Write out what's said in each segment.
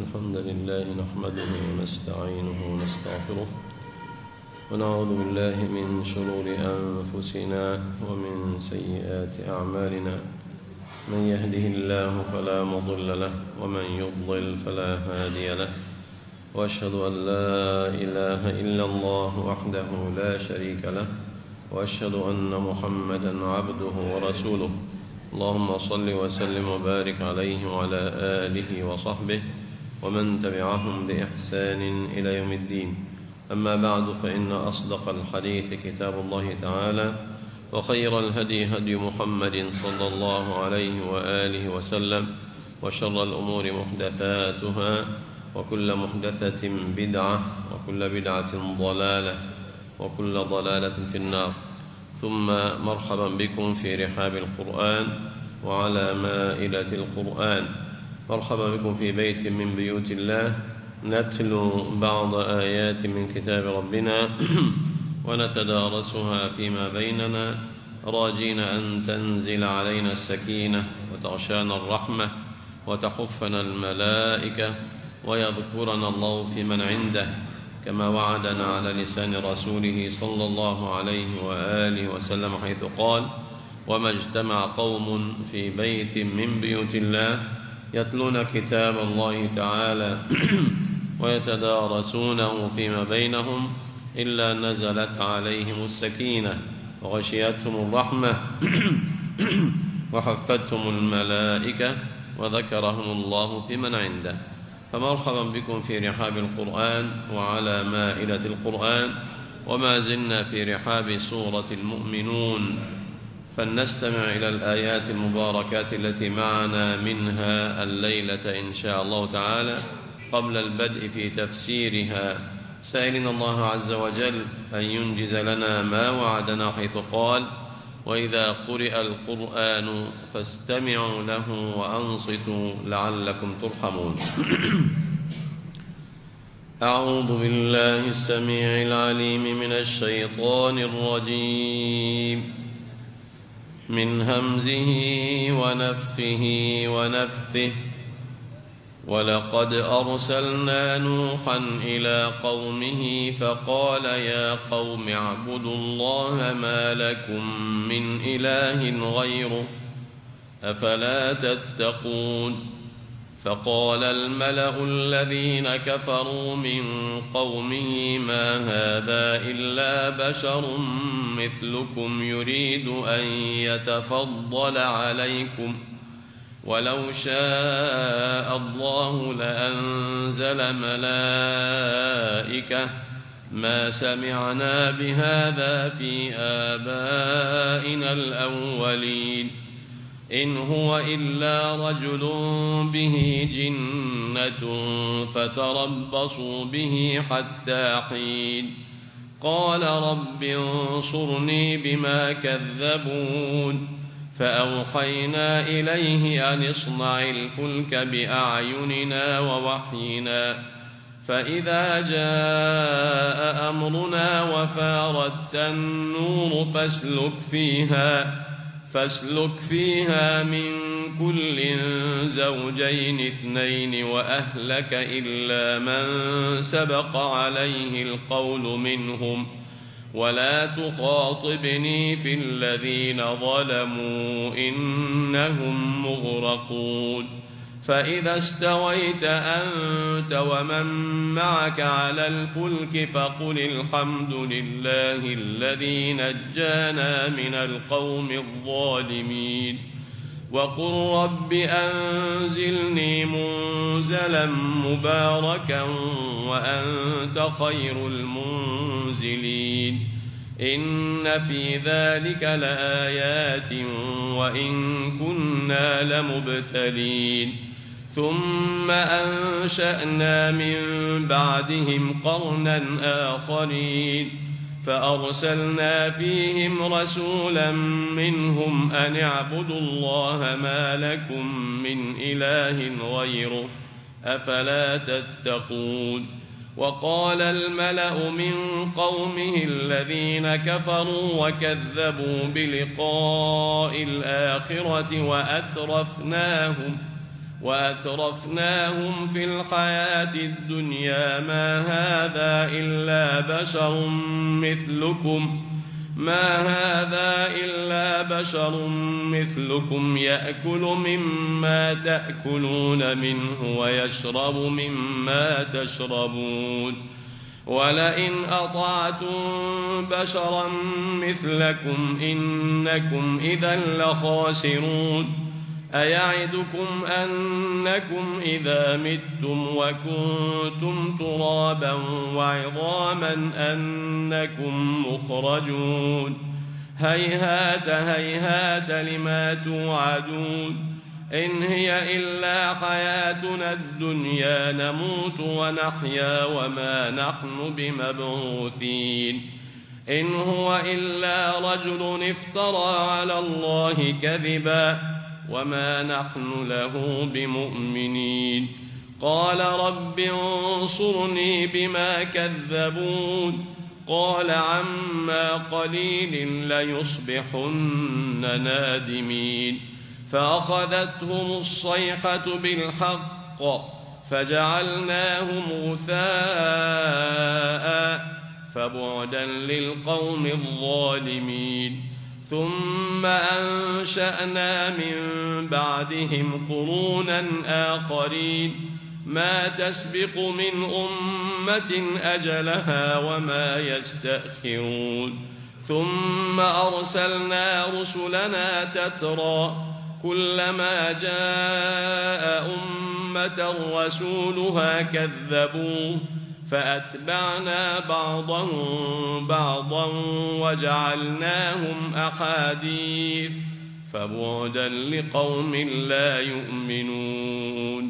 الحمد لله نحمده ونستعينه ونستغفره ونعوذ بالله من شرور أنفسنا ومن سيئات أعمالنا. من يهده الله فلا مضل له ومن يضلل فلا هادي له، وأشهد أن لا إله إلا الله وحده لا شريك له، وأشهد أن محمدا عبده ورسوله. اللهم صل وسلم وبارك عليه وعلى آله وصحبه ومن تبعهم بإحسان إلى يوم الدين. أما بعد، فإن أصدق الحديث كتاب الله تعالى، وخير الهدي هدي محمد صلى الله عليه وآله وسلم، وشر الأمور محدثاتها، وكل محدثة بدعة، وكل بدعة ضلالة، وكل ضلالة في النار. ثم مرحبا بكم في رحاب القرآن وعلى مائدة القرآن. مرحبا بكم في بيت من بيوت الله، نتلو بعض آيات من كتاب ربنا ونتدارسها فيما بيننا، راجين أن تنزل علينا السكينة وتغشانا الرحمة وتحفنا الملائكة ويذكرنا الله في من عنده، كما وعدنا على لسان رسوله صلى الله عليه وآله وسلم، حيث قال: وما اجتمع قوم في بيت من بيوت الله يتلون كتاب الله تعالى ويتدارسونه فيما بينهم إلا نزلت عليهم السكينة وغشيتهم الرحمة وحفتهم الملائكة وذكرهم الله في من عنده. فمرحبا بكم في رحاب القرآن وعلى مائدة القرآن، وما زلنا في رحاب سورة المؤمنون، فلنستمع إلى الآيات المباركات التي معنا منها الليلة إن شاء الله تعالى، قبل البدء في تفسيرها، سائلين الله عز وجل أن ينجز لنا ما وعدنا، حيث قال: وإذا قرئ القرآن فاستمعوا له وأنصتوا لعلكم ترحمون. أعوذ بالله السميع العليم من الشيطان الرجيم، من همزه ونفخه ونفثه. ولقد أرسلنا نوحا إلى قومه فقال: يا قوم اعبدوا الله ما لكم من إله غيره أفلا تتقون. فقال الملأ الذين كفروا من قومه: ما هذا إلا بشر مثلكم يريد أن يتفضل عليكم، ولو شاء الله لأنزل ملائكة ما سمعنا بهذا في آبائنا الأولين، إن هو إلا رجل به جنة فتربصوا به حتى حين. قال رب انصرني بما كذبون. فأوحينا إليه أن اصنع الفلك بأعيننا ووحينا، فإذا جاء أمرنا وفارت النور فاسلك فيها من كل زوجين اثنين وأهلك إلا من سبق عليه القول منهم، ولا تخاطبني في الذين ظلموا إنهم مغرقون. فإذا استويت أنت ومن معك على الفلك فقل الحمد لله الذي نجانا من القوم الظالمين، وقل رب أنزلني منزلا مباركا وأنت خير المنزلين. إن في ذلك لآيات وإن كنا لمبتلين. ثم أنشأنا من بعدهم قرنا آخرين فأرسلنا فيهم رسولا منهم أن اعبدوا الله ما لكم من إله غيره أفلا تتقون. وقال الملأ من قومه الذين كفروا وكذبوا بلقاء الآخرة وأترفناهم في الحياة الدنيا ما هذا إلا بشر مثلكم يأكل مما تأكلون منه ويشرب مما تشربون ولئن أطعتم بشرا مثلكم إنكم إذا لخاسرون أيعدكم أنكم إذا متم وكنتم ترابا وعظاما أنكم مخرجون هيهات هيهات لما توعدون إن هي إلا حياتنا الدنيا نموت ونحيا وما نحن بمبعوثين إن هو إلا رجل افترى على الله كذبا وما نحن له بمؤمنين قال رب انصرني بما كذبون قال عما قليل ليصبحن نادمين فأخذتهم الصيحة بالحق فجعلناهم غثاء فبعدا للقوم الظالمين ثم أنشأنا من بعدهم قرونا آخرين ما تسبق من أمة أجلها وما يستأخرون ثم أرسلنا رسلنا تترى كلما جاء أمة رسولها كذبوه فأتبعنا بعضهم بعضا وجعلناهم أحاديث فبعدا لقوم لا يؤمنون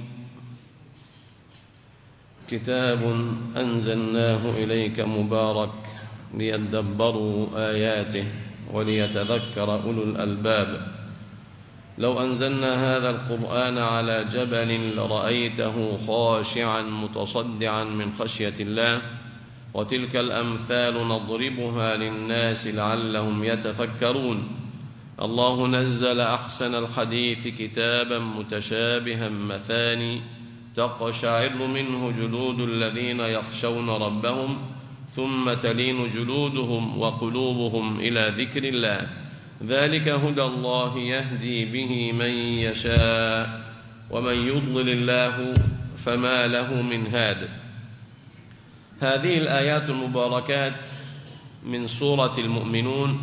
كتاب أنزلناه إليك مبارك ليدبروا آياته وليتذكر أولو الألباب لو أنزلنا هذا القرآن على جبل لرأيته خاشعا متصدعا من خشية الله وتلك الأمثال نضربها للناس لعلهم يتفكرون الله نزل أحسن الحديث كتابا متشابها مثاني تقشعر منه جلود الذين يخشون ربهم ثم تلين جلودهم وقلوبهم إلى ذكر الله ذلك هدى الله يهدي به من يشاء ومن يضلل الله فما له من هاد. هذه الآيات المباركات من سورة المؤمنون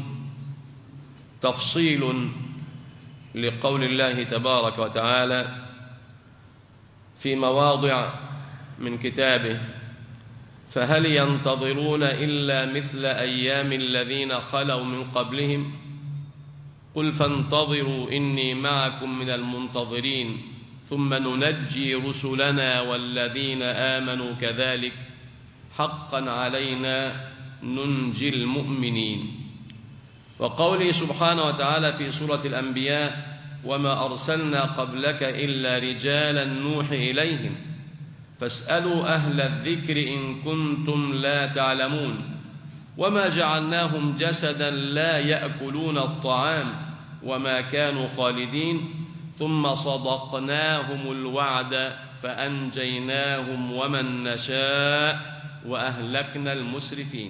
تفصيل لقول الله تبارك وتعالى في مواضع من كتابه فهل ينتظرون إلا مثل أيام الذين خلوا من قبلهم قل فانتظروا إني معكم من المنتظرين ثم ننجي رسلنا والذين آمنوا كذلك حقا علينا ننجي المؤمنين. وقوله سبحانه وتعالى في سورة الأنبياء وما أرسلنا قبلك إلا رجالا نوحي إليهم فاسألوا أهل الذكر إن كنتم لا تعلمون وما جعلناهم جسدا لا يأكلون الطعام وما كانوا خالدين ثم صدقناهم الوعد فأنجيناهم ومن نشاء وأهلكنا المسرفين.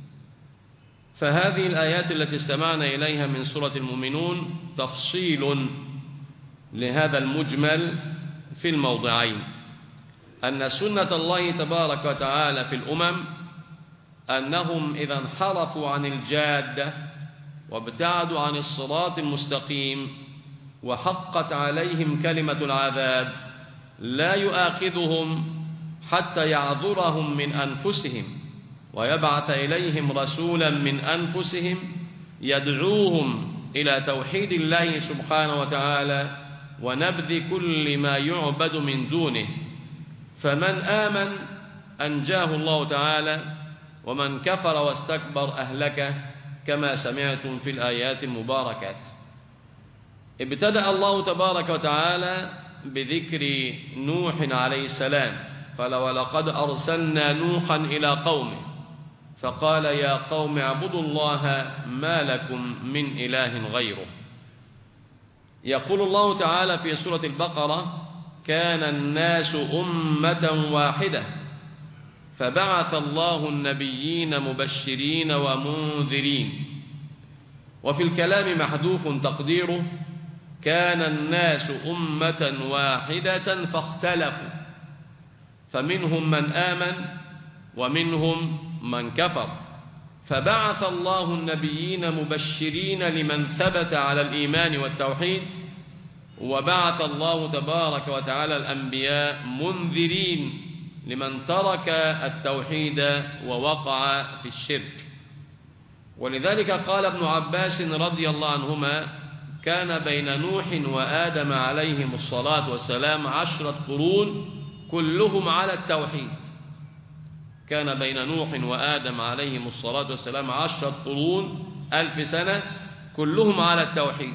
فهذه الآيات التي استمعنا إليها من سورة المؤمنون تفصيل لهذا المجمل في الموضعين أن سنة الله تبارك وتعالى في الأمم أنهم إذا انحرفوا عن الجادة وابتعدوا عن الصراط المستقيم وحقت عليهم كلمة العذاب لا يؤاخذهم حتى يعذرهم من أنفسهم ويبعث إليهم رسولا من أنفسهم يدعوهم إلى توحيد الله سبحانه وتعالى ونبذ كل ما يعبد من دونه فمن آمن أنجاه الله تعالى ومن كفر واستكبر أهلكه كما سمعتم في الآيات المباركات. ابتدأ الله تبارك وتعالى بذكر نوح عليه السلام ولقد أرسلنا نوحا إلى قومه فقال يا قوم اعبدوا الله ما لكم من إله غيره. يقول الله تعالى في سورة البقرة كان الناس أمة واحدة فبعث الله النبيين مبشرين ومنذرين. وفي الكلام محذوف تقديره كان الناس أمة واحدة فاختلفوا، فمنهم من آمن ومنهم من كفر، فبعث الله النبيين مبشرين لمن ثبت على الإيمان والتوحيد، وبعث الله تبارك وتعالى الأنبياء منذرين لمن ترك التوحيد ووقع في الشرك. ولذلك قال ابن عباس رضي الله عنهما: كان بين نوح وآدم عليهم الصلاة والسلام 10 قرون كلهم على التوحيد. كان بين نوح وآدم عليهم الصلاة والسلام 10 قرون 1000 سنة كلهم على التوحيد،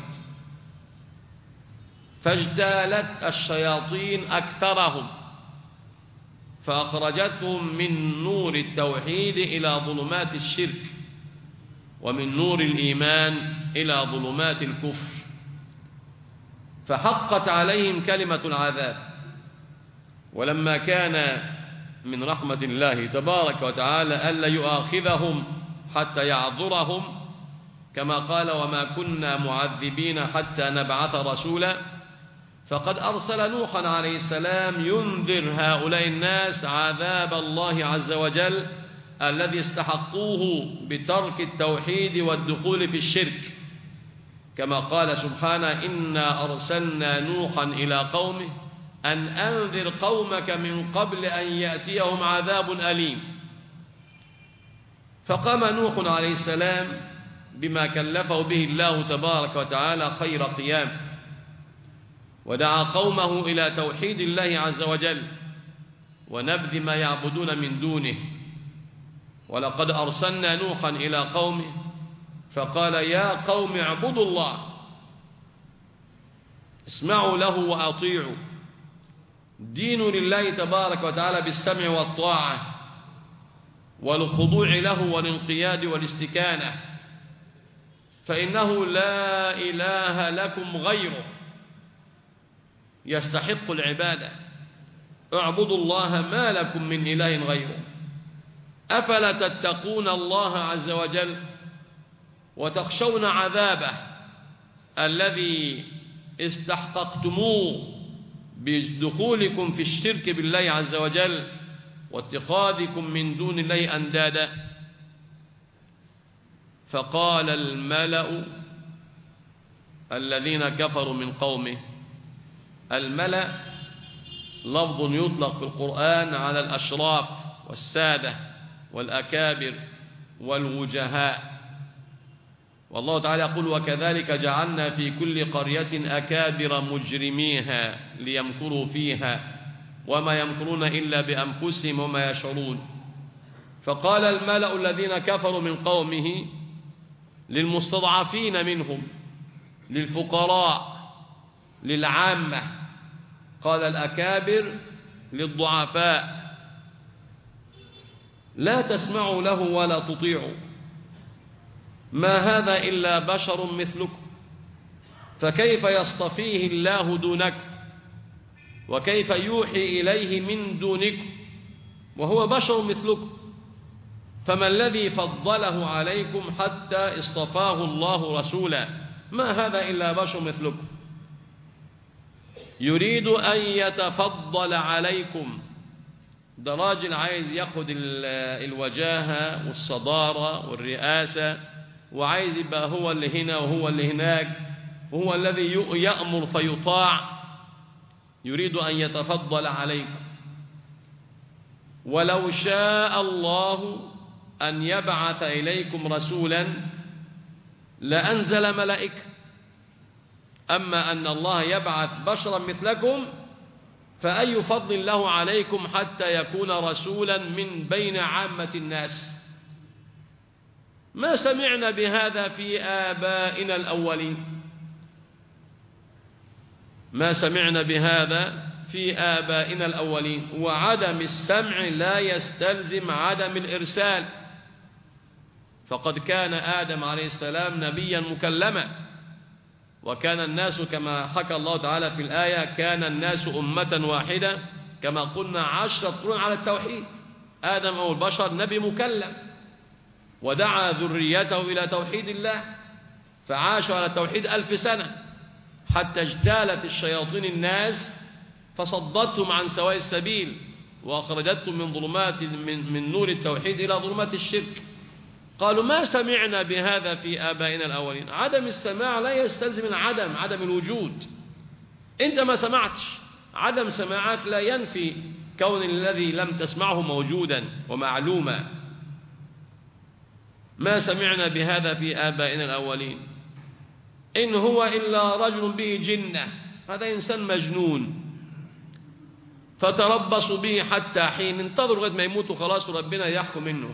فاجتالت الشياطين أكثرهم فأخرجتهم من نور التوحيد إلى ظلمات الشرك، ومن نور الإيمان إلى ظلمات الكفر، فحقت عليهم كلمة العذاب. ولما كان من رحمة الله تبارك وتعالى ألا يؤاخذهم حتى يعذرهم، كما قال: وما كنا معذبين حتى نبعث رسولا، فقد أرسل نوحا عليه السلام ينذر هؤلاء الناس عذاب الله عز وجل الذي استحقوه بترك التوحيد والدخول في الشرك، كما قال سبحانه: إنا أرسلنا نوحا إلى قومه أن أنذر قومك من قبل أن يأتيهم عذاب أليم. فقام نوح عليه السلام بما كلفه به الله تبارك وتعالى خير قيام، ودعا قومه إلى توحيد الله عز وجل ونبذ ما يعبدون من دونه. ولقد أرسلنا نوحا إلى قومه فقال: يا قوم اعبدوا الله، اسمعوا له وأطيعوا، دينوا لله تبارك وتعالى بالسمع والطاعة والخضوع له والانقياد والاستكانة، فإنه لا إله لكم غيره يستحق العبادة، اعبدوا الله ما لكم من إله غيره، أفلا تتقون الله عز وجل وتخشون عذابه الذي استحققتموه بدخولكم في الشرك بالله عز وجل واتخاذكم من دون الله أندادا. فقال الملأ الذين كفروا من قومه، الملأ لفظ يطلق في القرآن على الأشراف والسادة والأكابر والوجهاء، والله تعالى يقول: وكذلك جعلنا في كل قرية أكابر مجرميها ليمكروا فيها وما يمكرون إلا بأنفسهم وما يشعرون. فقال الملأ الذين كفروا من قومه للمستضعفين منهم، للفقراء، للعامة، قال الأكابر للضعفاء: لا تسمعوا له ولا تطيعوا، ما هذا إلا بشر مثلكم، فكيف يصطفيه الله دونكم وكيف يوحي إليه من دونكم وهو بشر مثلكم، فما الذي فضله عليكم حتى اصطفاه الله رسولا، ما هذا إلا بشر مثلكم، يريد أن يتفضل عليكم. ده راجل عايز ياخد الوجاهة والصدارة والرئاسة، وعايز يبقى هو اللي هنا وهو اللي هناك، وهو الذي يأمر فيطاع، يريد أن يتفضل عليكم. ولو شاء الله أن يبعث إليكم رسولا لأنزل ملائكة، أما أن الله يبعث بشرا مثلكم فأي فضل له عليكم حتى يكون رسولا من بين عامة الناس. ما سمعنا بهذا في آبائنا الأولين، ما سمعنا بهذا في آبائنا الأولين. وعدم السمع لا يستلزم عدم الإرسال، فقد كان آدم عليه السلام نبيا مكلما، وكان الناس كما حكى الله تعالى في الآية كان الناس أمة واحدة كما قلنا 10 قرون على التوحيد. آدم أو البشر نبي مكلم ودعا ذريته إلى توحيد الله، فعاشوا على التوحيد 1000 سنة حتى اجتالت الشياطين الناس فصدتهم عن سواء السبيل وأخرجتهم من ظلمات من نور التوحيد إلى ظلمات الشرك. قالوا ما سمعنا بهذا في آبائنا الأولين. عدم السماع لا يستلزم عدم الوجود. أنت ما سمعتش، عدم سماعك لا ينفي كون الذي لم تسمعه موجودا ومعلوما. ما سمعنا بهذا في آبائنا الأولين إن هو إلا رجل به جنة، هذا إنسان مجنون، فتربصوا به حتى حين، انتظروا لغاية ما يموتوا خلاص وربنا يحكم منه.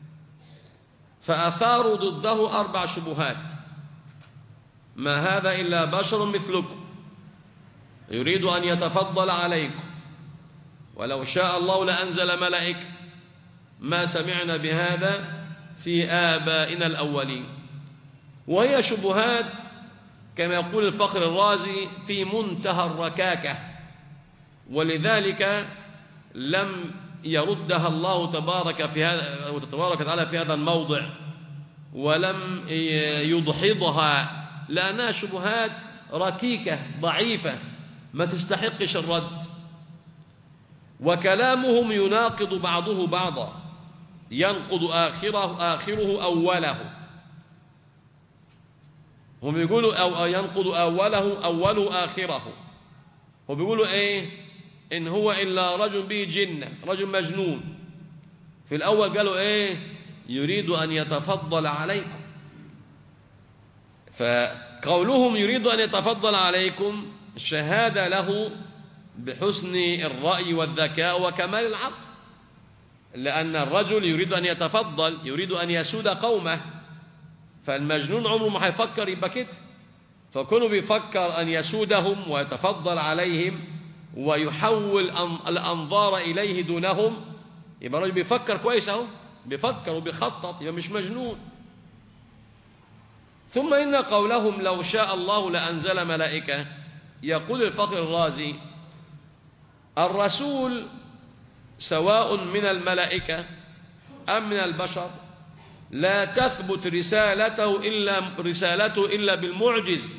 فأثاروا ضده 4 شبهات. ما هذا إلا بشر مثلكم يريد أن يتفضل عليكم، ولو شاء الله لأنزل ملائكة، ما سمعنا بهذا في آبائنا الأولين. وهي شبهات كما يقول الفخر الرازي في منتهى الركاكة، ولذلك لم يردها الله تبارك وتعالى في هذا الموضع، ولم يدحضها، لأنها شبهات ركيكة ضعيفة ما تستحقش الرد. وكلامهم يناقض بعضه بعضا، ينقض آخره أوله. هم يقولوا أو ينقض أوله آخره. هم بيقولوا إيه؟ إن هو إلا رجل به جنة، رجل مجنون. في الأول قالوا إيه؟ يريد أن يتفضل عليكم. فقولهم يريد أن يتفضل عليكم شهادة له بحسن الرأي والذكاء وكمال العقل، لأن الرجل يريد أن يتفضل، يريد أن يسود قومه، فالمجنون عمره ما هيفكر يبقى كده. فكونه بيفكر أن يسودهم ويتفضل عليهم ويحول الأنظار إليه دونهم، يبقى الرجل بيفكر كويس أهو، بيفكر وبيخطط، يبقى مش مجنون. ثم إن قولهم لو شاء الله لأنزل ملائكة، يقول الفخر الرازي الرسول سواء من الملائكة أم من البشر لا تثبت رسالته إلا بالمعجز،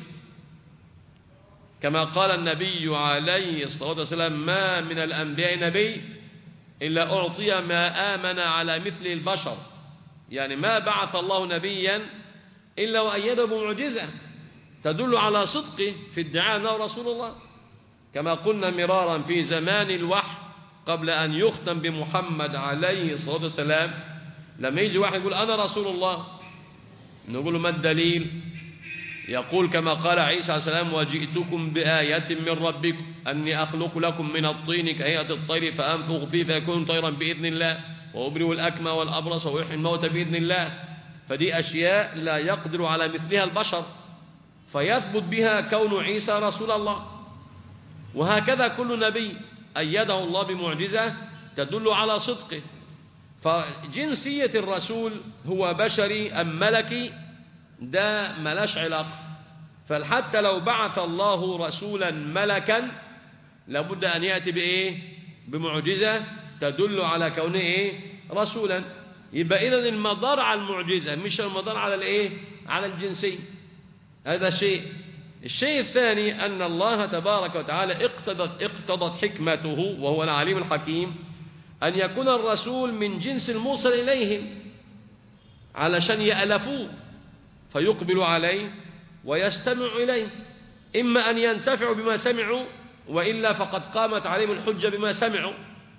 كما قال النبي عليه الصلاة والسلام ما من الأنبياء نبي إلا أعطي ما آمن على مثل البشر، يعني ما بعث الله نبيا إلا وأيده بمعجزة تدل على صدقه في ادعاء أنه رسول الله. كما قلنا مرارا في زمان الوحي قبل أن يختم بمحمد عليه الصلاة والسلام، لما يجي واحد يقول أنا رسول الله، نقول له ما الدليل؟ يقول كما قال عيسى عليه السلام وجئتكم بآية من ربكم أني أخلق لكم من الطين كهيئة الطير فأنفخ فيه فيكون طيرا بإذن الله وأبرئ الأكمى والأبرص ويحيي الموتى بإذن الله. فدي أشياء لا يقدر على مثلها البشر، فيثبت بها كون عيسى رسول الله. وهكذا كل نبي أيده الله بمعجزة تدل على صدقه. فجنسية الرسول هو بشري أم ملكي ده ملاش علاقة. فحتى لو بعث الله رسولا ملكا لابد أن يأتي بإيه؟ بمعجزة تدل على كونه إيه؟ رسولا. يبقى إذن المدار على المعجزة مش المدار على الإيه؟ على الجنسية. هذا شيء. الشيء الثاني أن الله تبارك وتعالى اقتضت حكمته وهو العليم الحكيم أن يكون الرسول من جنس الموصل إليهم علشان يألفوه فيقبل عليه ويستمع إليه، إما أن ينتفعوا بما سمعوا وإلا فقد قامت عليهم الحجة بما سمعوا،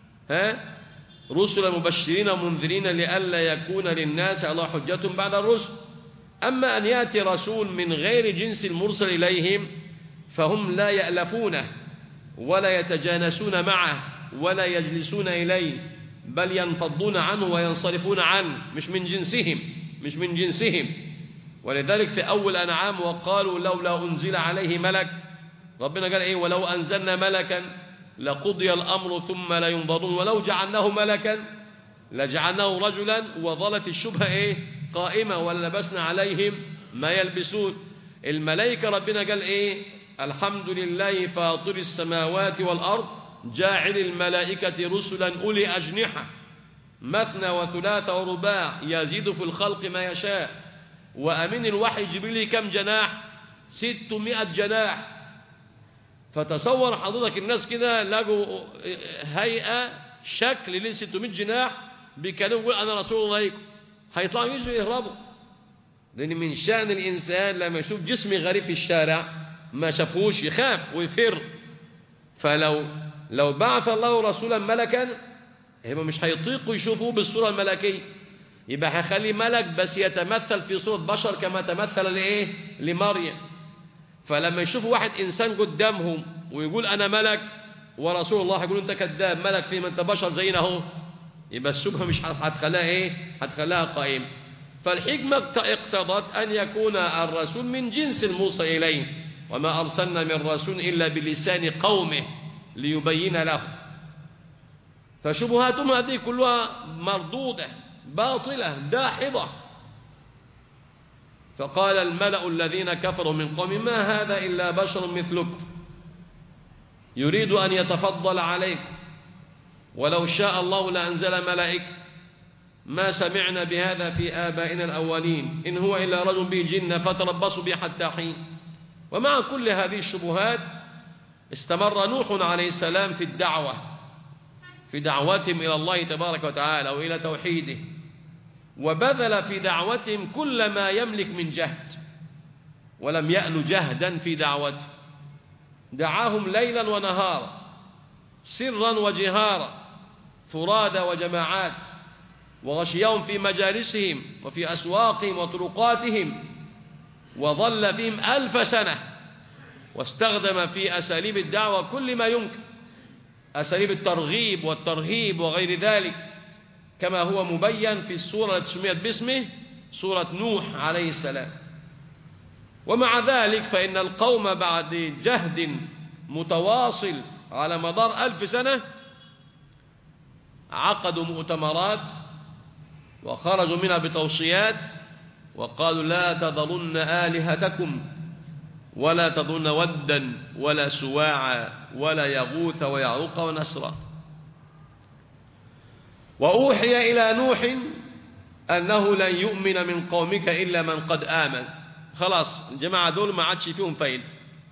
رسلا مبشرين ومنذرين لئلا يكون للناس على حجة بعد الرسل. أما أن يأتي رسول من غير جنس المرسل إليهم فهم لا يألفونه ولا يتجانسون معه ولا يجلسون إليه، بل ينفضون عنه وينصرفون عنه، مش من جنسهم. ولذلك في أول أنعام وقالوا لولا أنزل عليه ملك، ربنا قال إيه؟ ولو أنزلنا ملكا لقضي الأمر ثم لا ينظرون ولو جعلناه ملكا لجعلناه رجلا، وظلت الشبهة إيه؟ قائمة ولبسنا عليهم ما يلبسون. الملائكة ربنا قال إيه؟ الحمد لله فاطر السماوات والأرض جاعل الملائكة رسلا أولي أجنحة مثنى وثلاث ورباع يزيد في الخلق ما يشاء. وأمين الوحي جبريل كم جناح؟ 600 جناح. فتصور حضرتك الناس كده لقوا هيئة شكل ل 600 جناح بيكلموا يقول أنا رسول الله عليكم، هيطلعوا يجوا يهربوا. لأن من شأن الإنسان لما يشوف جسم غريب في الشارع ما شافوش يخاف ويفر. فلو بعث الله رسولا ملكا هم مش هيطيقوا يشوفوه بالصورة الملكية، يبقى هيخلي ملك بس يتمثل في صورة بشر كما تمثل لمريم. فلما يشوفوا واحد إنسان قدامهم ويقول أنا ملك ورسول الله هيقول أنت كذاب، ملك فيما أنت بشر زينا اهو. يبقى الشبهة مش هتخليها هتخليها قائمة. فالحكمة اقتضت أن يكون الرسول من جنس الموصى إليه، وما أرسلنا من رسول إلا بلسان قومه ليبين له. فشبهاتهم هذه كلها مردودة باطلة داحضة. فقال الملأ الذين كفروا من قوم ما هذا إلا بشر مثلكم يريد أن يتفضل عليكم ولو شاء الله لأنزل ملائكة ما سمعنا بهذا في آبائنا الأولين إن هو إلا رجل به جنة فتربصوا به حتى حين. ومع كل هذه الشبهات استمر نوح عليه السلام في دعوتهم إلى الله تبارك وتعالى وإلى توحيده، وبذل في دعوتهم كل ما يملك من جهد، ولم يأل جهدا في دعوته. دعاهم ليلا ونهارا سرا وجهارا فرادى وجماعات، وغشيهم في مجالسهم وفي أسواقهم وطرقاتهم، وظل فيهم 1000 سنة، واستخدم في أساليب الدعوة كل ما يمكن، أساليب الترغيب والترهيب وغير ذلك، كما هو مبين في السورة التي سميت باسمه سورة نوح عليه السلام. ومع ذلك فإن القوم بعد جهد متواصل على مدار 1000 سنة عقدوا مؤتمرات وخرجوا منها بتوصيات وقالوا لا تذرن آلهتكم ولا تذرن ودا ولا سواعا ولا يغوث ويعوق ونسرا. وأوحي إلى نوح أنه لن يؤمن من قومك إلا من قد آمن. خلاص الجماعة دول ما عادش فيهم فايدة،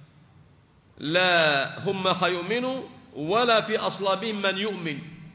لا هم هيؤمنوا ولا في أصلابهم من يؤمن.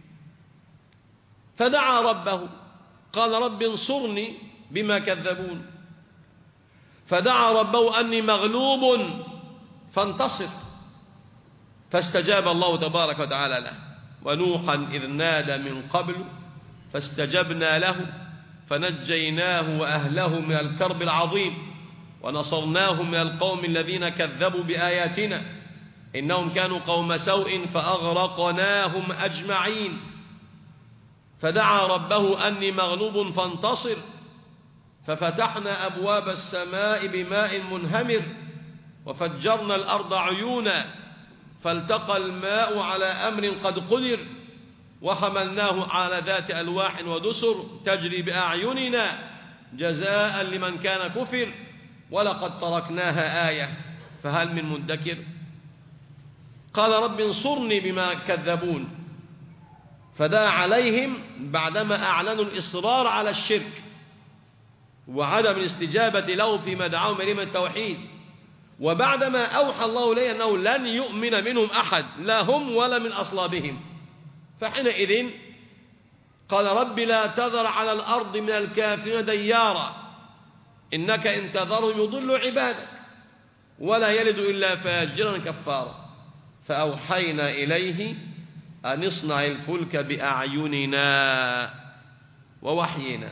فدعا ربه قال رب انصرني بما كذبون، فدعا ربه أني مغلوب فانتصر، فاستجاب الله تبارك وتعالى له. ونوحا إذ نادى من قبل فاستجبنا له فنجيناه وأهله من الكرب العظيم ونصرناه من القوم الذين كذبوا بآياتنا إنهم كانوا قوم سوء فأغرقناهم أجمعين. فدعا ربه أني مغلوب فانتصر، ففتحنا أبواب السماء بماء منهمر وفجرنا الأرض عيونا فالتقى الماء على أمر قد قدر وحملناه على ذات ألواح ودسر تجري بأعيننا جزاء لمن كان كفر ولقد تركناها آية فهل من مدكر. قال رب انصرني بما كذبون، فدعا عليهم بعدما أعلنوا الإصرار على الشرك وعدم الاستجابة له فيما دعاهم إليه من التوحيد، وبعدما أوحى الله إليه أنه لن يؤمن منهم أحد لا هم ولا من أصلابهم. فحينئذ قال رب لا تذر على الأرض من الكافرين ديارا إنك إن تذرهم يضل عبادك ولا يلد إلا فاجرا كفارا. فأوحينا إليه أن اصنع الفلك بأعيننا ووحينا.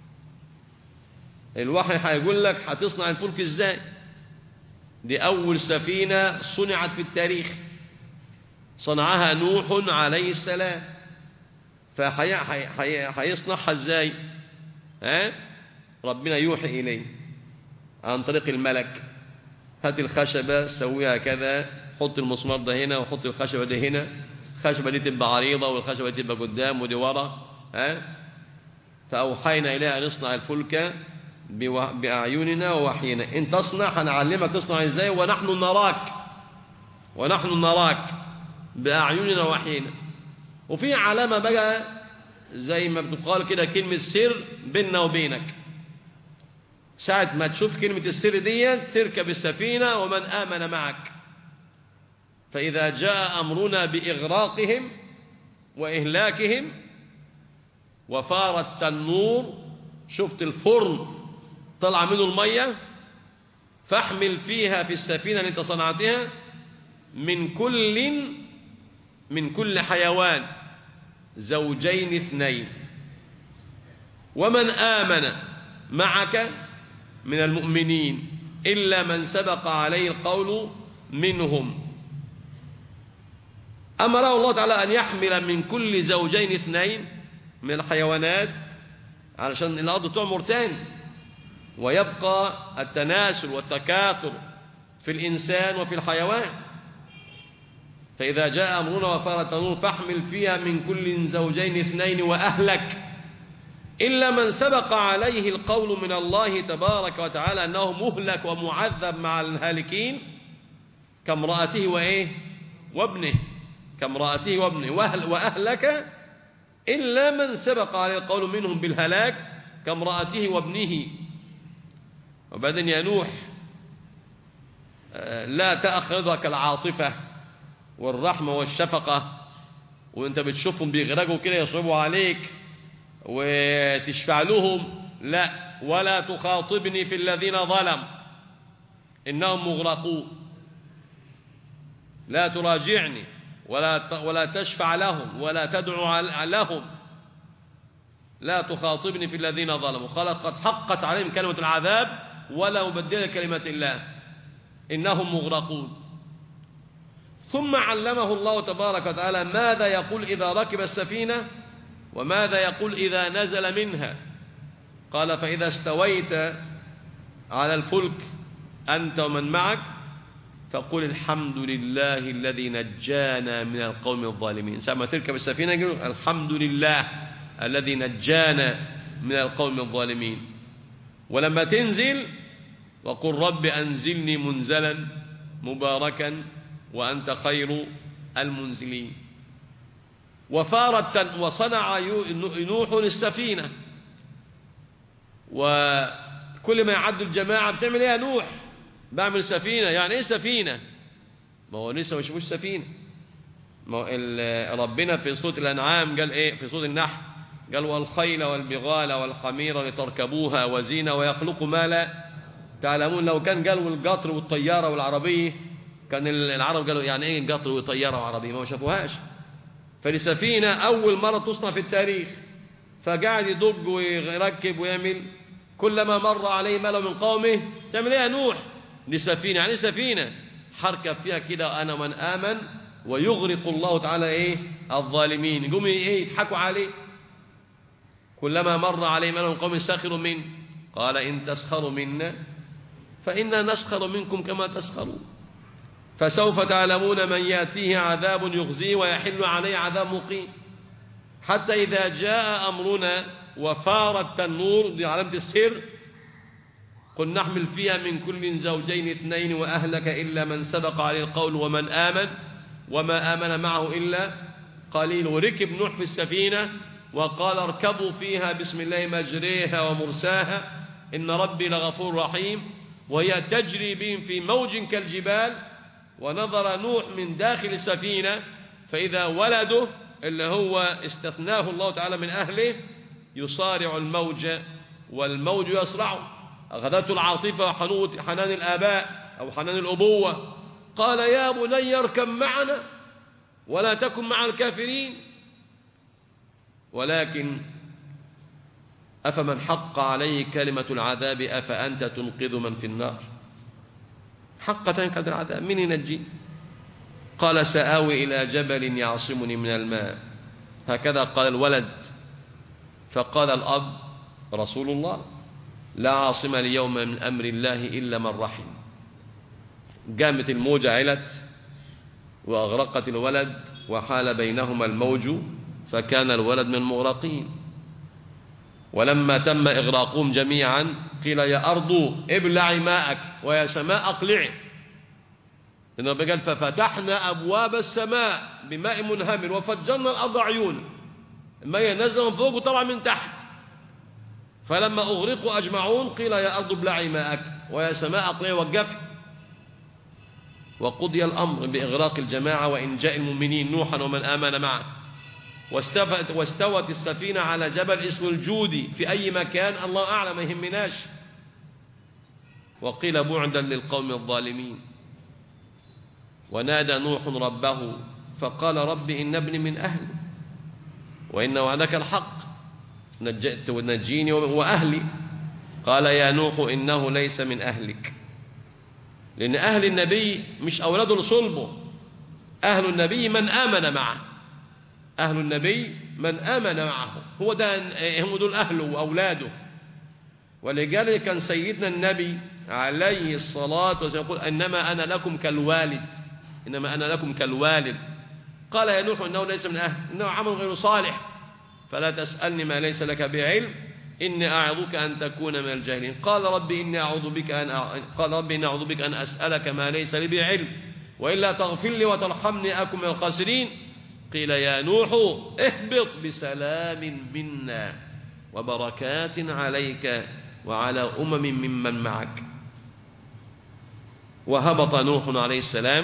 الوحي هيقول لك هتصنع الفلك ازاي. دي أول سفينة صنعت في التاريخ، صنعها نوح عليه السلام. فهيصنعها ازاي؟ ربنا يوحي إليه عن طريق الملك، هات الخشبة سويها كذا، حط المسمار ده هنا وحط الخشبة ده هنا، الخشبة دي تبقى عريضة والخشبة دي تبقى قدام ودي ورا. فأوحينا إليه أن يصنع الفلك بأعيننا ووحينا. إن تصنع هنعلمك تصنع إزاي، ونحن نراك بأعيننا ووحينا. وفي علامة بقى زي ما بتقال كده كلمة سر بيننا وبينك. ساعة ما تشوف كلمة السر دي تركب السفينة ومن آمن معك. فإذا جاء أمرنا بإغراقهم وإهلاكهم وفار التنور، شفت الفرن طلع منه المية، فاحمل فيها في السفينة اللي انت صنعتها من كل حيوان زوجين اثنين، ومن آمن معك من المؤمنين إلا من سبق عليه القول منهم. أمره الله تعالى أن يحمل من كل زوجين اثنين من الحيوانات علشان الأرض تعمر تاني ويبقى التناسل والتكاثر في الإنسان وفي الحيوان. فإذا جاء أمرنا وفار التنور فاحمل فيها من كل زوجين اثنين وأهلك إلا من سبق عليه القول من الله تبارك وتعالى أنه مهلك ومعذب مع الهالكين كامرأته وابنه وأهلك إلا من سبق عليه القول منهم بالهلاك كامرأته وابنه. وبعدين يا نوح لا تأخذك العاطفة والرحمة والشفقة وانت بتشوفهم بيغرقوا كده يصعبوا عليك وتشفع لهم، لا، ولا تخاطبني في الذين ظلموا إنهم مغرقون. لا تراجعني ولا تشفع لهم ولا تدعو لهم، لا تخاطبني في الذين ظلموا. قال قد حقت عليهم كلمة العذاب ولا مبدل كلمة الله إنهم مغرقون. ثم علمه الله تبارك وتعالى ماذا يقول إذا ركب السفينة وماذا يقول إذا نزل منها. قال فإذا استويت على الفلك أنت ومن معك فقل الحمد لله الذي نجانا من القوم الظالمين. ساعة تركب السفينة يقول الحمد لله الذي نجانا من القوم الظالمين. ولما تنزل وقل رب أنزلني منزلا مباركا وأنت خير المنزلين. وصنع نوح السفينة، وكل ما يعد الجماعة بتعمل ايه يا نوح؟ بعمل سفينة. يعني ايه سفينة؟ ما هو لسه مش سفينة. ما هو ربنا في سورة الأنعام قال ايه؟ في سورة النحل قال والخيل والبغال والحمير لتركبوها وزينة ويخلق ما لا تعلمون. لو كان قالوا القطر والطيارة والعربية كان العرب قالوا يعني ايه قطر وطيارة وعربية، ما شافوهاش. فالسفينة أول مرة تصنع في التاريخ، فقاعد يدق ويركب ويعمل. كلما مر عليه ملأ من قومه تعمل ايه يا نوح؟ دي سفينة. يعني سفينة حركب فيها كده أنا من آمن ويغرق الله تعالى الظالمين. يقوم يضحكوا عليه. كلما مر عليه ملأ من قومه سخروا منه قال إن تسخروا منا فإنا نسخر منكم كما تسخرون فسوف تعلمون من يأتيه عذاب يخزيه ويحل عليه عذاب مقيم. حتى إذا جاء أمرنا وفار التنور، دي علامة السر، قل نحمل فيها من كل زوجين اثنين وأهلك إلا من سبق عليه القول ومن آمن وما آمن معه إلا قليل. وركب نوح في السفينة وقال اركبوا فيها بسم الله مجريها ومرساها إن ربي لغفور رحيم. وهي تجري بهم في موج كالجبال. ونظر نوح من داخل السفينة فإذا ولده اللي هو استثناه الله تعالى من أهله يصارع الموج والموج يصرعه. أخذته العاطفة وحنان الآباء أو حنان الأبوة. قال يا بني اركب معنا ولا تكن مع الكافرين. ولكن أفمن حق عليه كلمة العذاب أفأنت تنقذ من في النار؟ حق تنقذ العذاب، من ينجي؟ قال سآوي إلى جبل يعصمني من الماء. هكذا قال الولد. فقال الأب رسول الله لا عاصم اليوم من أمر الله إلا من رحم. قامت الموجة علت وأغرقت الولد وحال بينهما الموج فكان الولد من المغرقين. ولما تم إغراقهم جميعا قيل يا أرض ابلعي ماءك ويا سماء اقلعي. إنه قال ففتحنا أبواب السماء بماء منهمر وفجرنا الأرض عيونا، الماء نزل من فوق وطلع من تحت. فلما أغرقوا أجمعون قيل يا أرض ابلعي ماءك ويا سماء اقلعي وقفي. وقضي الأمر بإغراق الجماعة وإنجاء المؤمنين نوحا ومن آمن معه. واستوت السفينة على جبل اسمه الجودي في أي مكان الله أعلم، ما يهمناش. وقيل بعدا للقوم الظالمين. ونادى نوح ربه فقال رب إن ابني من أهلي وإن وعدك الحق نجيني وأهلي. قال يا نوح إنه ليس من أهلك، لأن أهل النبي مش أولاده لصلبه، أهل النبي من آمن معه، أهل النبي من آمن معه، هو ده، هم دول أهله وأولاده. ولذلك كان سيدنا النبي عليه الصلاة والسلام يقول إنما أنا لكم كالوالد، إنما أنا لكم كالوالد. قال يا نوح إنه ليس من أهل، إنه عمل غير صالح، فلا تسألني ما ليس لك بعلم إني أعظك أن تكون من الجاهلين. قال ربي إني أعوذ بك أن أسألك ما ليس لي بعلم وإلا تغفر لي وترحمني أكن من الخاسرين. قيل يا نوح اهبط بسلام منا وبركات عليك وعلى ممن معك. وهبط نوح عليه السلام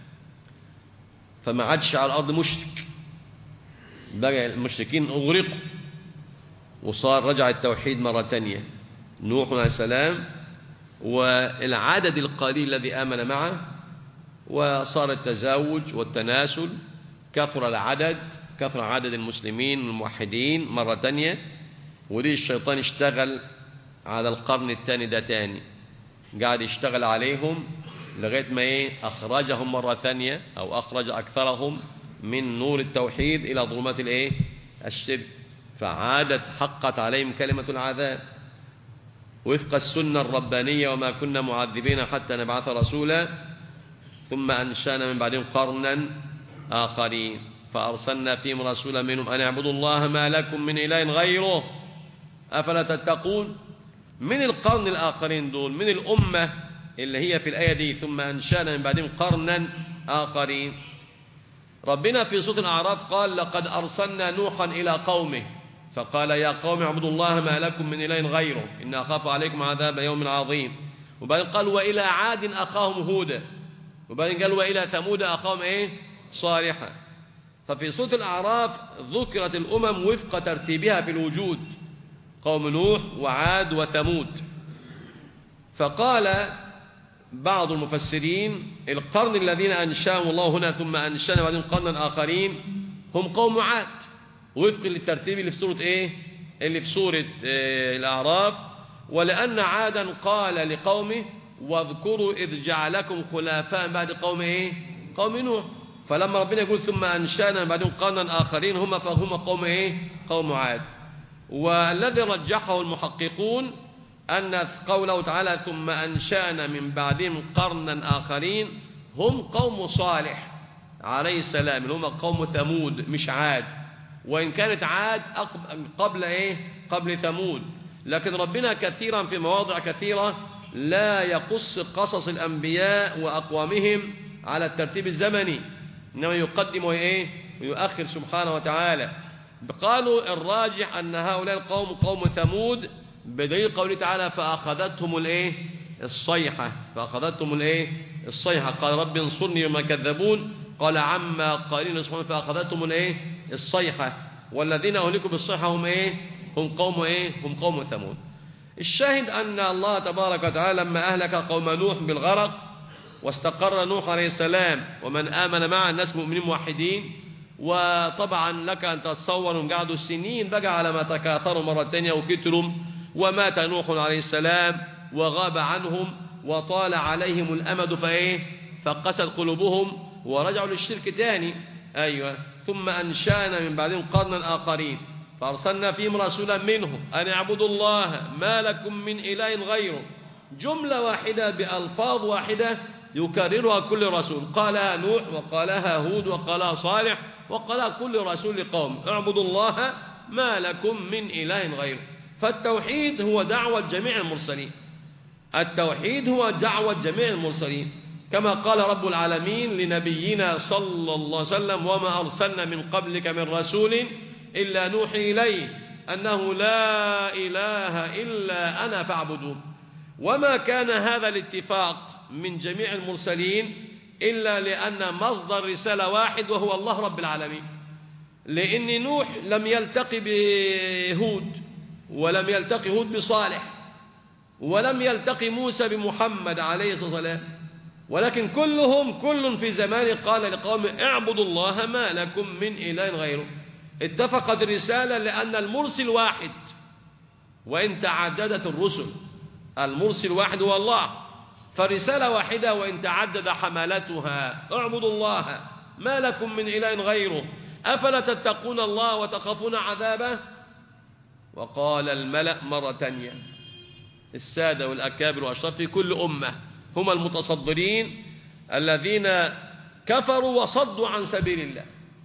فما عادش على الأرض مشرك، بقى المشركين أغرقوا وصار رجع التوحيد مرة تانية. نوح عليه السلام والعدد القليل الذي آمن معه، وصار التزاوج والتناسل، كثر العدد، كثر عدد المسلمين الموحدين مرة تانية. وليه الشيطان اشتغل على القرن الثاني ده تاني، قاعد يشتغل عليهم لغاية ما أخرجهم مرة ثانية، أو أخرج أكثرهم من نور التوحيد إلى ظلمات الشرك، فعادت حقت عليهم كلمة العذاب وفق السنة الربانية وما كنا معذبين حتى نبعث رسولا. ثم أنشأنا من بعدهم قرنا آخرين فأرسلنا فيهم رسولا منهم أن اعبدوا الله ما لكم من إله غيره أفلا تتقون. من القرن الآخرين دول، من الأمة اللي هي في الآية دي ثم أنشأنا من بعدهم قرنا آخرين. ربنا في سورة الأعراف قال لقد أرسلنا نوحا إلى قومه فقال يا قوم اعبدوا الله ما لكم من إله غيره إن أخاف عليكم عذاب يوم عظيم. وبعدين قال وإلى عاد أخاهم هودا، وبعدين قال وإلى ثمود أخاهم صالحا. ففي سورة الأعراف ذكرت الأمم وفق ترتيبها في الوجود، قوم نوح وعاد وثمود. فقال بعض المفسرين القرن الذين أنشأهم الله هنا ثم أنشأنا بعدين قرنا آخرين هم قوم عاد، وفق للترتيب اللي في سورة اللي في سورة الأعراف. ولأن عادا قال لقومه واذكروا إذ جعلكم خلفاء بعد قوم نوح. فلما ربنا يقول ثم أنشأنا بعدين قرنا آخرين فهم قوم قوم عاد. والذي رجحه المحققون أن قوله تعالى ثم أنشأنا من بعدهم قرنا آخرين هم قوم صالح عليه السلام، اللي هم قوم ثمود مش عاد، وإن كانت عاد قبل ثمود. لكن ربنا كثيرا في مواضع كثيرة لا يقص قصص الأنبياء وأقوامهم على الترتيب الزمني، إنما يقدم ويؤخر سبحانه وتعالى. قالوا الراجح أن هؤلاء القوم قوم ثمود بدليل قوله تعالى فأخذتهم الصيحة، فأخذتهم الصيحة. قال رب انصرني بما كذبون، قال عما قالين سبحانه فأخذتهم الصيحة. والذين أهلكوا بالصيحة هم قوم ثمود. الشاهد أن الله تبارك وتعالى لما أهلك قوم نوح بالغرق واستقر نوح عليه السلام ومن آمن معه الناس مؤمنين موحدين، وطبعا لك أن تتصور أن قعدوا السنين بقى على ما تكاثروا مرة تانية وكتروا، ومات نوح عليه السلام وغاب عنهم وطال عليهم الأمد فقست قلوبهم ورجعوا للشرك تاني. أيوة. ثم أنشأنا من بعدهم قرنا آخرين فأرسلنا فيهم رسولا منهم أن اعبدوا الله ما لكم من إله غيره، جملة واحدة بألفاظ واحدة يكررها كل رسول، قالها نوح وقالها هود وقالها صالح وقالها كل رسول لقوم اعبدوا الله ما لكم من إله غيره. فالتوحيد هو دعوة جميع المرسلين، التوحيد هو دعوة جميع المرسلين، كما قال رب العالمين لنبينا صلى الله عليه وسلم: وما أرسلنا من قبلك من رسول إلا نوحي إليه أنه لا إله إلا أنا فاعبدون. وما كان هذا الاتفاق من جميع المرسلين إلا لأن مصدر رسالة واحد وهو الله رب العالمين، لأن نوح لم يلتقي بهود، ولم يلتقي هود بصالح، ولم يلتقي موسى بمحمد عليه الصلاة والسلام، ولكن كل في زمان قال لقوم: اعبدوا الله ما لكم من إله غيره. اتفقت الرسالة لأن المرسل واحد، وإن تعددت الرسل المرسل واحد هو الله، فالرسالة واحدة وإن تعدد حملتها. اعبدوا الله ما لكم من إله غيره أفلا تتقون الله وتخافون عذابه. وقال الملأ مرة تانية، السادة والأكابر والأشراف في كل أمة هم المتصدرين الذين كفروا وصدوا عن سبيل الله.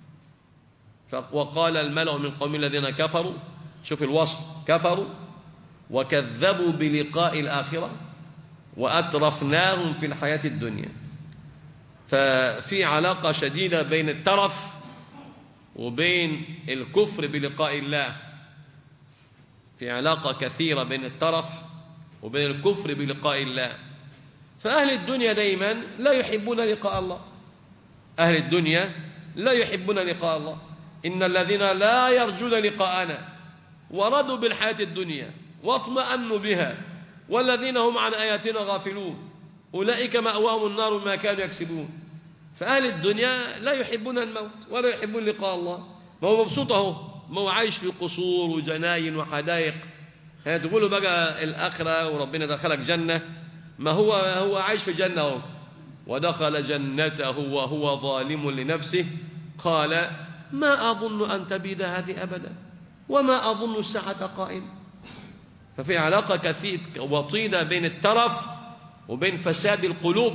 وقال الملأ من قوم الذين كفروا، شوف الوصف، كفروا وكذبوا بلقاء الآخرة وأترفناهم في الحياة الدنيا. ففي علاقة شديدة بين الترف وبين الكفر بلقاء الله، في علاقة كثيرة بين الترف وبين الكفر بلقاء الله. فأهل الدنيا دائما لا يحبون لقاء الله، أهل الدنيا لا يحبون لقاء الله. إن الذين لا يرجون لقاءنا ورضوا بالحياة الدنيا واطمأنوا بها والذين هم عن آياتنا غافلون أولئك مأواهم النار بما كانوا يكسبون. فأهل الدنيا لا يحبون الموت ولا يحبون لقاء الله. ما هو مبسوط اهو، ما هو عايش في قصور وجناين وحدائق. تقولوا بقى الآخرة وربنا دخلك جنة، ما هو عايش في جنة اهو. ودخل جنته وهو ظالم لنفسه قال: ما أظن أن تبيد هذه أبدا وما أظن الساعة قائمة. ففي علاقة كثيرة وطيدة بين الترف وبين فساد القلوب.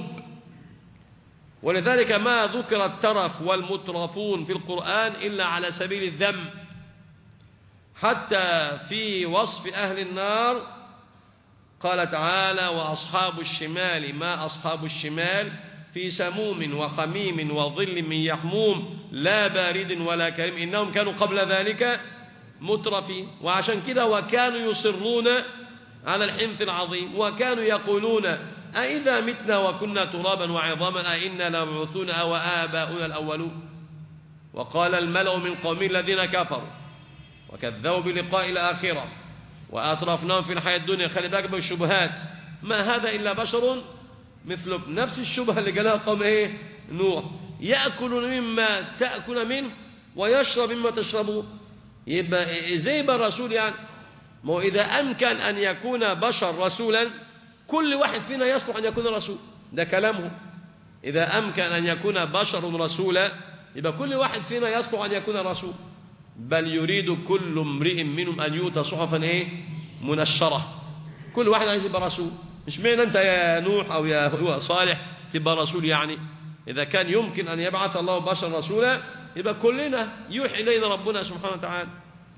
ولذلك ما ذكر الترف والمترفون في القرآن إلا على سبيل الذم. حتى في وصف أهل النار قال تعالى: وأصحاب الشمال ما أصحاب الشمال في سموم وحميم وظل من يحموم لا بارد ولا كريم إنهم كانوا قبل ذلك مترفين. وعشان كده وكانوا يصرون على الحنث العظيم، وكانوا يقولون: أإذا متنا وكنا ترابا وعظاما أإنا لمبعوثون أو آباؤنا الأولون. وقال الملأ من قوم الذين كفروا وكذبوا بلقاء الآخرة وأترفناهم في الحياة الدنيا. خلي بالك من الشبهات، ما هذا إلا بشر مثلكم. نفس الشبهة اللي قالها قوم نوح: يأكل مما تأكل منه ويشرب مما تشربون. يبقى زي الرسول يعني، ما هو إذا أمكن أن يكون بشر رسولا كل واحد فينا يصلح أن يكون رسول، ده كلامه. إذا أمكن أن يكون بشر رسولا يبقى كل واحد فينا يصلح أن يكون رسول. بل يريد كل امرئ منهم أن يؤتى صحفا منشرة. كل واحد عايز يبقى رسول. مش معنى أنت يا نوح أو يا صالح تبقى رسول يعني. إذا كان يمكن أن يبعث الله بشر رسولا يبقى كلنا يوحي إلينا ربنا سبحانه وتعالى: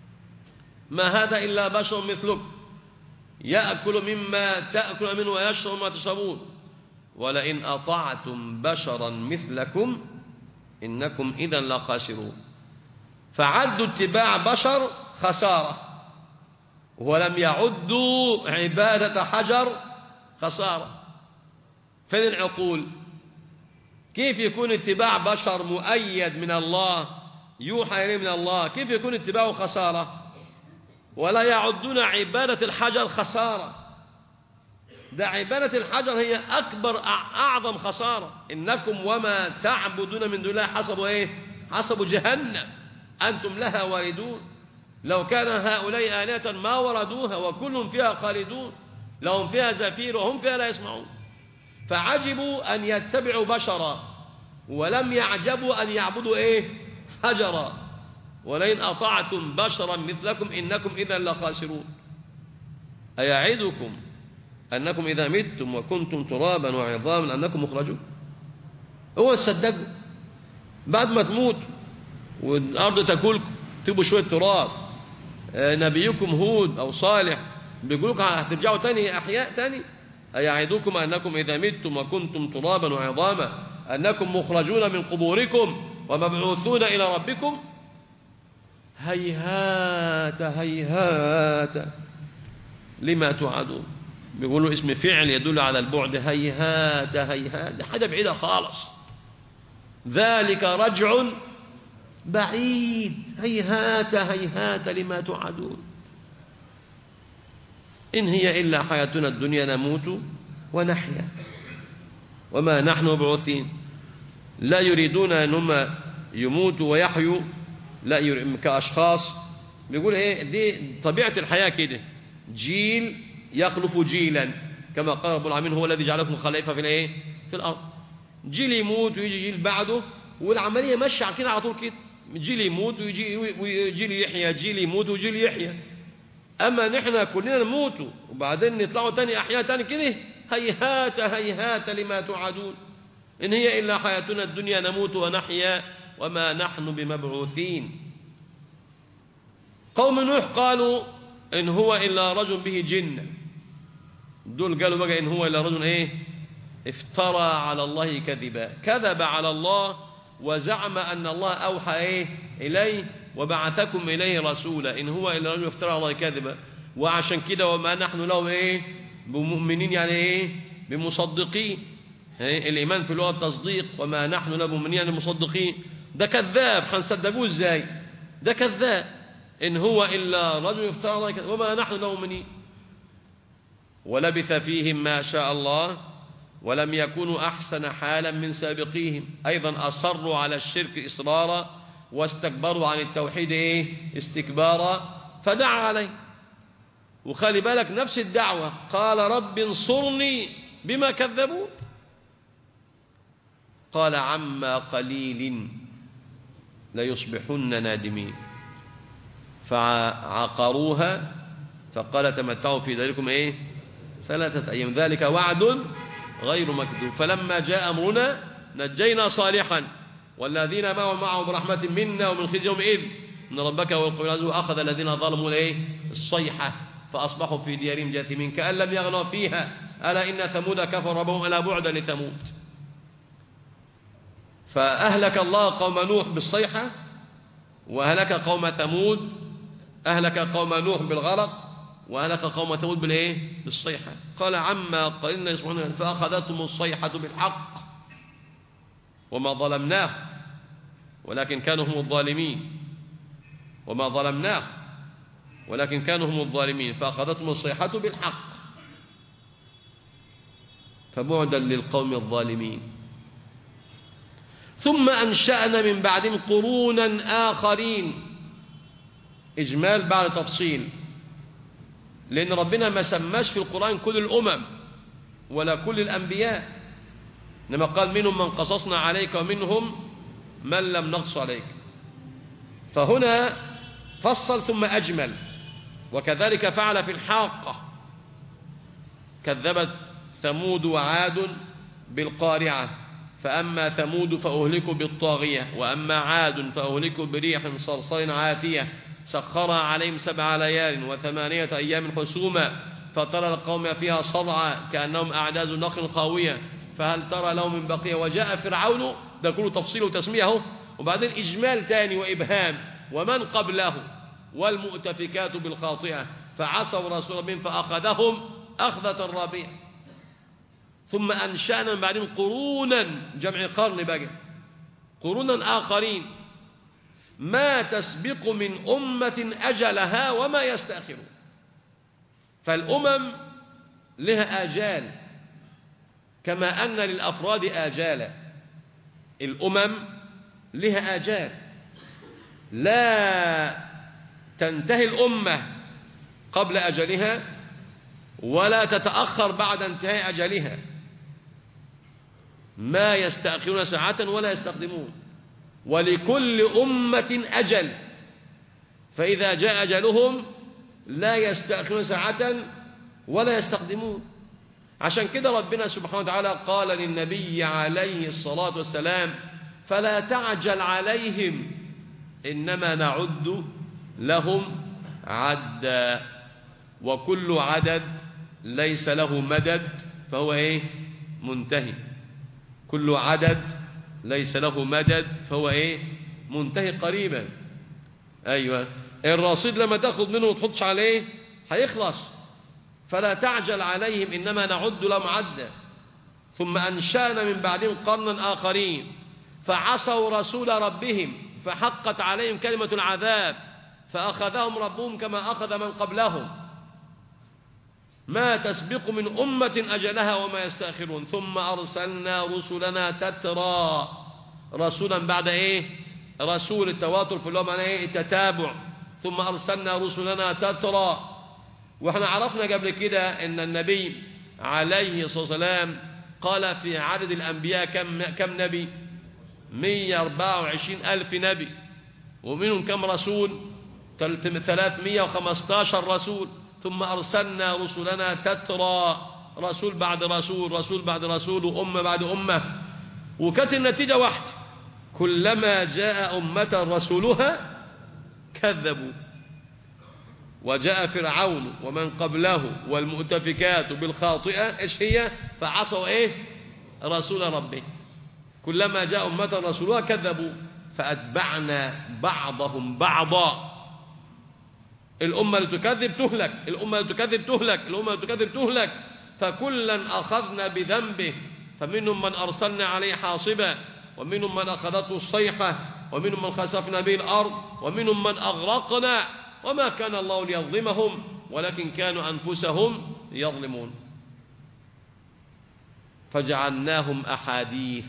ما هذا إلا بشر مثلكم يأكل مما تأكل منه ويشرب مما تشربون ولئن أطعتم بشرا مثلكم إنكم إذا لخاسرون. فعدوا اتباع بشر خسارة، ولم يعدوا عبادة حجر خسارة. فين العقول؟ كيف يكون اتباع بشر مؤيد من الله يوحى إليه من الله، كيف يكون اتباعه خسارة؟ ولا يعدون عبادة الحجر خسارة. ده عبادة الحجر هي أكبر أعظم خسارة. إنكم وما تعبدون من دون الله حسب جهنم أنتم لها واردون. لو كان هؤلاء آلهة ما وردوها وكلهم فيها خالدون، لهم فيها زفير وهم فيها لا يسمعون. فعجبوا أن يتبعوا بشرا ولم يعجبوا أن يعبدوا حجرا. ولئن أطعتم بشرا مثلكم إنكم إذا لخاسرون. أيعدكم أنكم إذا متم وكنتم ترابا وعظاما أنكم مخرجون؟ هو تصدقوا بعد ما تموت والأرض تاكلكم تبقوا شوية تراب نبيكم هود أو صالح بيقول لكم هترجعوا تاني أحياء تاني؟ أيعدكم أنكم إذا متم وكنتم ترابا وعظاما أنكم مخرجون من قبوركم ومبعوثون إلى ربكم؟ هيهات هيهات لما توعدون. بيقولوا اسم فعل يدل على البعد. هيهات هيهات، حاجة بعيدة خالص. ذلك رجع بعيد. هيهات هيهات لما توعدون. إن هي إلا حياتنا الدنيا نموت ونحيا وما نحن مبعوثين. لا يريدون أن هم يموتوا ويحيوا، لا كأشخاص. بيقول إيه دي طبيعة الحياة كده، جيل يخلف جيلا، كما قال رب العالمين هو الذي جعلكم خليفة في الايه في الأرض. جيل يموت ويجي جيل بعده، والعملية ماشية كده على طول كده. جيل يموت ويجي جيل يحيى، جيل يموت وجيل يحيى. أما نحن كلنا نموت وبعدين نطلعوا تاني أحياء تاني كده. هيهات هيهات لما توعدون. إن هي إلا حياتنا الدنيا نموت ونحيا وما نحن بمبعوثين. قوم نوح قالوا إن هو إلا رجل به جنة. دول قالوا بقى إن هو إلا رجل إيه افترى على الله كذبا، كذب على الله وزعم أن الله أوحى إيه إليه وبعثكم إليه رسولا. إن هو إلا رجل افترى على الله كذبا. وعشان كده وما نحن له إيه بمؤمنين، يعني إيه بمصدقين. إيه الإيمان في اللغة التصديق، وما نحن له بمؤمنين يعني مصدقين. ده كذاب، هنصدقوه إزاي؟ ده كذاب. إن هو إلا رجل افترى على الله كذبا وما نحن له مؤمنين. ولبث فيهم ما شاء الله ولم يكونوا أحسن حالا من سابقيهم. أيضا أصروا على الشرك إصرارا واستكبروا عن التوحيد إيه استكبارا، فدعا عليه. وخلي بالك نفس الدعوة، قال رب انصرني بما كذبوا. قال عما قليل ليصبحن نادمين. فعقروها فقال تمتعوا في ذلكم إيه 3 أيام ذلك وعد غير مكذوب. فلما جاء أمرنا نجينا صالحا والذين معه برحمة منا ومن خزي يومئذ إن ربك هو القوي العزيز. وأخذ الذين ظلموا الصيحة فأصبحوا في ديارهم جاثمين كأن لم يغنوا فيها ألا إن ثمود كفر ربهم ألا بعدا لثمود. فأهلك الله قوم نوح بالصيحة، وأهلك قوم ثمود، أهلك قوم نوح بالغرق، وأهلك قوم ثمود بالصيحة. قال عما قليل يصبحون فأخذتهم الصيحة بالحق وما ظلمناه ولكن كانوا هم الظالمين. وما ظلمناه ولكن كانوا هم الظالمين. فأخذتهم الصيحة بالحق فبعدا للقوم الظالمين. ثم أنشأنا من بعدهم قرونا آخرين. إجمال بعد تفصيل، لأن ربنا ما سماش في القرآن كل الأمم ولا كل الأنبياء، إنما قال منهم من قصصنا عليك ومنهم من لم نقص عليك. فهنا فصل ثم أجمل. وكذلك فعل في الحاقة، كذبت ثمود وعاد بالقارعة. فأما ثمود فأهلكوا بالطاغية وأما عاد فأهلكوا بريح صرصر عاتية سخرها عليهم 7 ليال و8 أيام حسوما فترى القوم فيها صرعى كأنهم أعجاز نخل خاوية فهل ترى لهم من بقية. وجاء فرعون، ده كله تفصيل وتسمية، وبعدين إجمال تاني وإبهام. ومن قبله والمؤتفكات بالخاطئة فعصوا رسول ربهم فأخذهم أخذة رابية. ثم أنشأنا من بعدهم قرونا، جمع قرن بقى، قرونا آخرين ما تسبق من أمة أجلها وما يستأخرون. فالأمم لها آجال كما أن للأفراد آجالا. الأمم لها آجال، لا تنتهي الأمة قبل أجلها ولا تتأخر بعد انتهاء أجلها. ما يستأخرون ساعة ولا يستقدمون. ولكل أمة أجل، فإذا جاء أجلهم لا يستأخرون ساعة ولا يستقدمون. عشان كده ربنا سبحانه وتعالى قال للنبي عليه الصلاة والسلام فلا تعجل عليهم إنما نعد لهم عدا، وكل عدد ليس له مدد فهو إيه؟ منتهي. كل عدد ليس له مدد فهو إيه؟ منتهي قريبا. أيوة، الرصيد لما تأخذ منه وتحطش عليه هيخلص، فلا تعجل عليهم، إنما نعد لهم عدا. ثم أنشأنا من بعدهم قرنا آخرين فعصوا رسول ربهم فحقت عليهم كلمة العذاب فأخذهم ربهم كما أخذ من قبلهم، ما تسبق من أمة أجلها وما يستأخرون. ثم أرسلنا رسلنا تترى، رسولا بعد إيه؟ رسول، التواتر في اللغة معناه إيه؟ التتابع. ثم أرسلنا رسلنا تترى. وإحنا عرفنا قبل كده إن النبي عليه الصلاة والسلام قال في عدد الأنبياء كم نبي؟ 124,000 نبي، ومنهم كم رسول؟ 315 رسول. ثم أرسلنا رسلنا تترى، رسول بعد رسول، رسول بعد رسول، وأمة بعد أمة، وكانت النتيجة واحدة: كلما جاء أمة رسولها كذبوا. وجاء فرعون ومن قبله والمؤتفكات بالخاطئة، إيش هي؟ فعصوا إيه؟ رسول ربه. كلما جاء أمة رسولها كذبوا فأتبعنا بعضهم بعضا. الأمة اللي تكذب تهلك، الأمة اللي تكذب تهلك، الأمة اللي تكذب تهلك، فكلا أخذنا بذنبه، فمنهم من أرسلنا عليه حاصبا، ومنهم من أخذته الصيحة، ومنهم من خسفنا به الأرض، ومنهم من أغرقنا، وما كان الله ليظلمهم ولكن كانوا أنفسهم يظلمون. فجعلناهم أحاديث.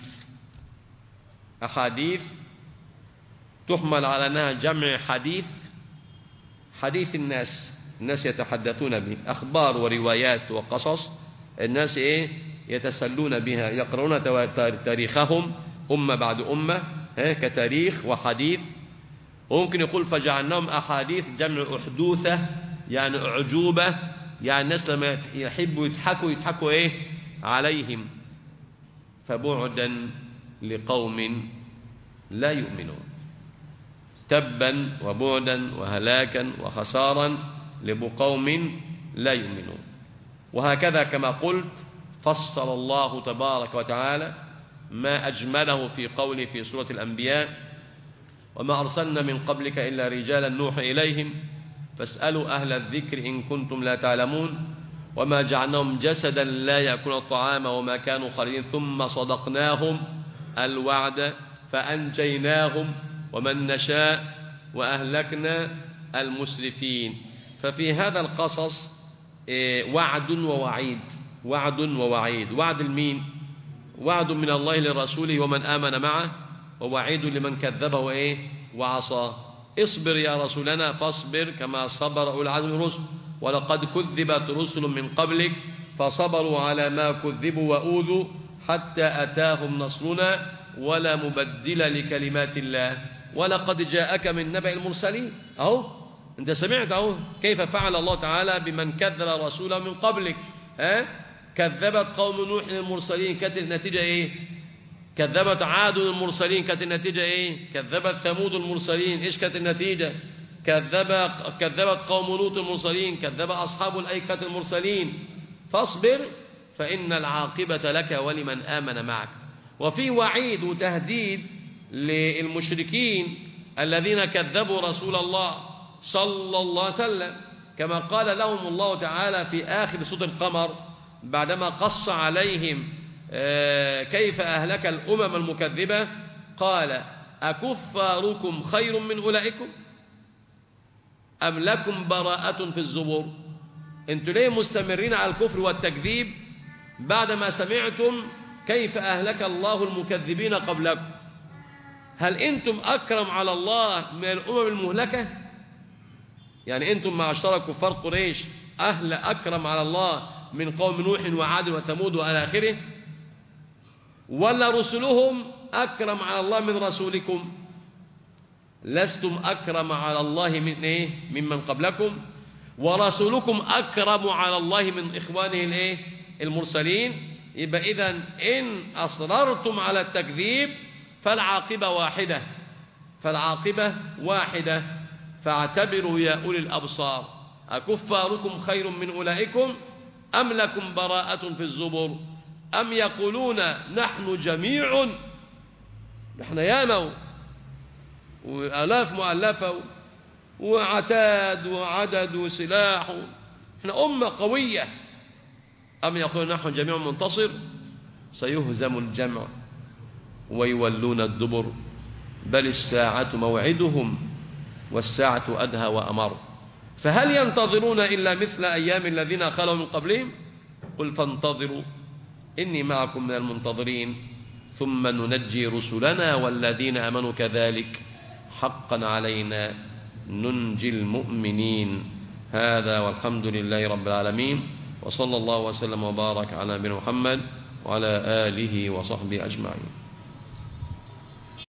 أحاديث تحمل على أنها جمع حديث، حديث الناس يتحدثون به، أخبار وروايات وقصص الناس إيه؟ يتسلون بها، يقرؤون تاريخهم أمة بعد أمة كتاريخ وحديث. وممكن يقول فجعلناهم أحاديث، جمع أحدوثة يعني أعجوبة، يعني الناس لما يحبوا يضحكوا إيه؟ عليهم. فبعدا لقوم لا يؤمنون. تبا وبعدا وهلاكا وخسارا لقوم لا يؤمنون. وهكذا كما قلت فصل الله تبارك وتعالى ما أجمله في قوله في سورة الأنبياء: وما أرسلنا من قبلك إلا رجالا نوحي إليهم فاسألوا أهل الذكر إن كنتم لا تعلمون وما جعلناهم جسدا لا يأكلون الطعام وما كانوا خالدين ثم صدقناهم الوعد فأنجيناهم ومن نشاء وأهلكنا المسرفين. ففي هذا القصص وعد ووعيد، وعد ووعيد. وعد المين؟ وعد من الله لرسوله ومن آمن معه، ووعيد لمن كذبه وعصى. اصبر يا رسولنا فاصبر كما صبر أولو العزم من الرسل ولقد كذبت رسل من قبلك فصبروا على ما كذبوا وأوذوا حتى أتاهم نصرنا ولا مبدل لكلمات الله ولقد جاءك من نبأ المرسلين. أهو أنت سمعت أهو كيف فعل الله تعالى بمن كذب رسوله من قبلك. كذبت قوم نوح المرسلين، كانت النتيجة كذبت عاد المرسلين، كانت النتيجة كذبت ثمود المرسلين، إيش كانت النتيجة؟ كذبت قوم لوط المرسلين، كذب أصحاب الأيكة المرسلين. فاصبر فإن العاقبة لك ولمن آمن معك. وفي وعيد وتهديد للمشركين الذين كذبوا رسول الله صلى الله عليه وسلم، كما قال لهم الله تعالى في آخر سورة القمر بعدما قص عليهم كيف أهلك الأمم المكذبة، قال أكفاركم خير من أولئكم أم لكم براءة في الزبور؟ أنتم ليه مستمرين على الكفر والتكذيب بعدما سمعتم كيف أهلك الله المكذبين قبلكم؟ هل أنتم أكرم على الله من الأمم المهلكة؟ يعني أنتم معشر كفار قريش أهل أكرم على الله من قوم نوح وعاد وثمود وإلى آخره، ولا رسلهم أكرم على الله من رسولكم؟ لستم أكرم على الله من ممن قبلكم، ورسولكم أكرم على الله من إخوانه المرسلين. يبقى إذن إن أصررتم على التكذيب فالعاقبة واحدة، فالعاقبة واحدة. فاعتبروا يا أولي الأبصار أكفاركم خير من أولئكم أم لكم براءة في الزبر أم يقولون نحن جميع، نحن ياما وآلاف مؤلفة وعتاد وعدد وسلاح، احنا أمة قوية، أم يقولون نحن جميع منتصر. سيهزم الجمع ويولون الدبر بل الساعة موعدهم والساعة أدهى وأمر. فهل ينتظرون إلا مثل أيام الذين خلوا من قبلهم؟ قل فانتظروا إني معكم من المنتظرين ثم ننجي رسلنا والذين آمنوا كذلك حقا علينا ننجي المؤمنين. هذا والحمد لله رب العالمين، وصلى الله وسلم وبارك على نبينا محمد وعلى آله وصحبه أجمعين.